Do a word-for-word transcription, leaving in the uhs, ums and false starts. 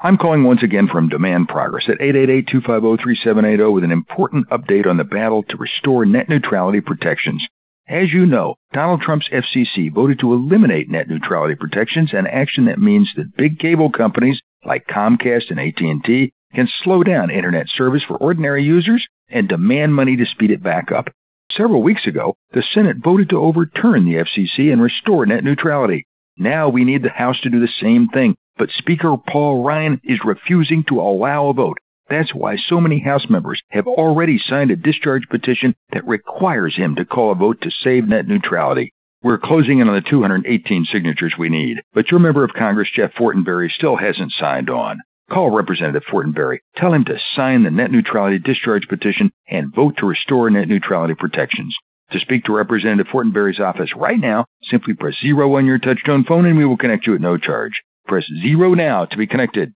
I'm calling once again from Demand Progress at eight eight eight, two five zero, three seven eight zero with an important update on the battle to restore net neutrality protections. As you know, Donald Trump's F C C voted to eliminate net neutrality protections, an action that means that big cable companies like Comcast and A T and T can slow down internet service for ordinary users and demand money to speed it back up. Several weeks ago, the Senate voted to overturn the F C C and restore net neutrality. Now we need the House to do the same thing, but Speaker Paul Ryan is refusing to allow a vote. That's why so many House members have already signed a discharge petition that requires him to call a vote to save net neutrality. We're closing in on the two hundred eighteen signatures we need, but your member of Congress, Jeff Fortenberry, still hasn't signed on. Call Representative Fortenberry. Tell him to sign the net neutrality discharge petition and vote to restore net neutrality protections. To speak to Representative Fortenberry's office right now, simply press zero on your touchtone phone and we will connect you at no charge. Press zero now to be connected.